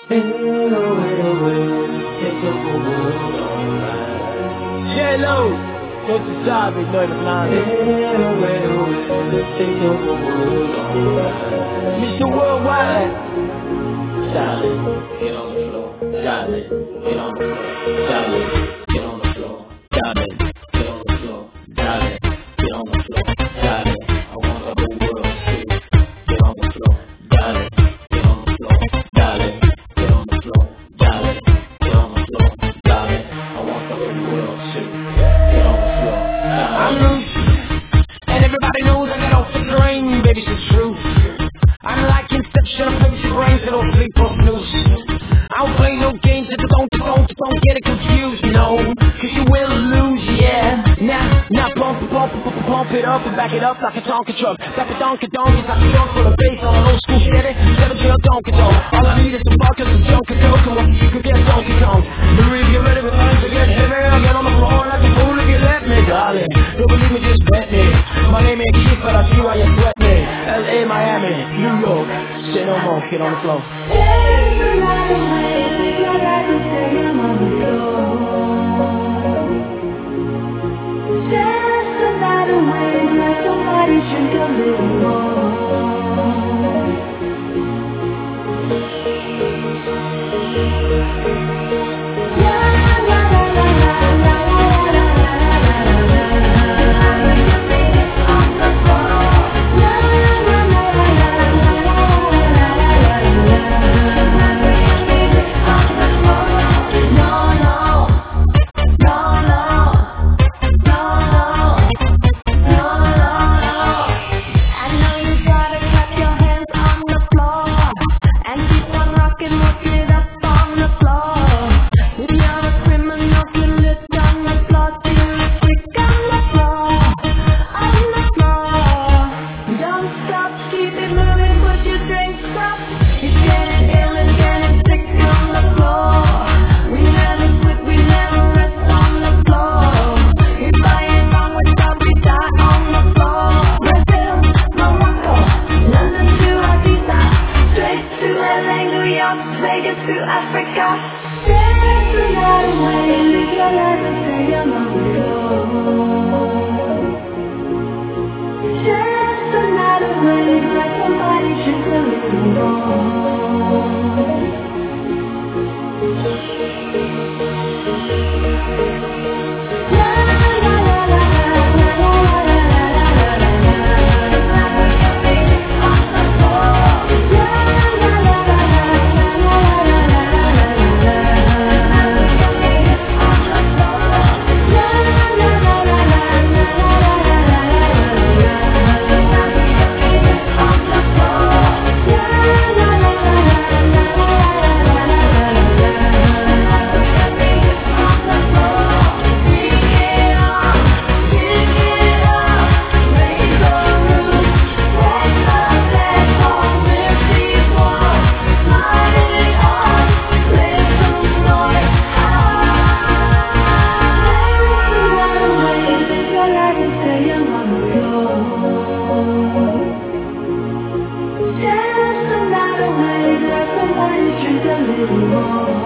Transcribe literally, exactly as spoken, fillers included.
Ain't no way to win. Take the whole world alright. Jello, non si sa che noi parlando. Ain't no way to win. Take the whole world alright. mister Worldwide. Charlie, get on the floor. Charlie, get on the floor. Charlie, get on the floor. Charlie, get on the floor. Charlie, get on the floor. Charlie, I want the whole world to see. Get on the floor. Charlie, get on the floor. Charlie, get on the floor. Charlie, get on the floor. Charlie, I want the whole world to see. Get on the floor. I'm loose, and everybody knows I got off the drain. Baby, it's true. I'm like Inception, I play with your brains, I don't sleep or snooze. I don't play no games, just don't, just don't, just don't get it confused, no. Cause you will lose, yeah. Now, now pump, pump, pump, pump it up and back it up like a Tonka truck. Back a Donka Donkeys like a dunk for the bass on an old school steady. Seven drill Donka Donk. All I need is some vodka, some junk and coke, and what you can get Donkey Kong. Believe you're ready with things to get heavy. I'll get on the floor like a fool if you let me, darling. Don't believe me, just bet me. My name ain't Keith, but I see why you sweat me. L A, Miami, New York. Say no more, get on the floor. There's another way, live your life and stay on the floor. Just another way, let somebody drink a little more. La la la la la la la la la la. We can make it on the floor. La la la la la la la la la la. We can make it on the floor. No no no no no no no no. I know you gotta clap your hands on the floor and keep on rocking, rock it up on the floor. If you're a criminal, kill it on the floor till it's quick on the floor, on the floor. Don't stop, keep it moving, put your drinks up. It's getting ill and getting sick on the floor. We never quit, we never rest on the floor. If I ain't wrong with somebody, die on the floor. Brazil, Morocco, London to Ibiza, straight to L A, New York, Vegas to Africa. There's another way, live your life and stay on the floor. Just another way, let somebody drink a little more. La la la la la la la la la la. We can make it on the floor. La la la la la la la la la la. We can make it on the floor. La la la la la la la la la la. We can make it on the floor. La la la la la la la la la. Just another way, let somebody drink a little more.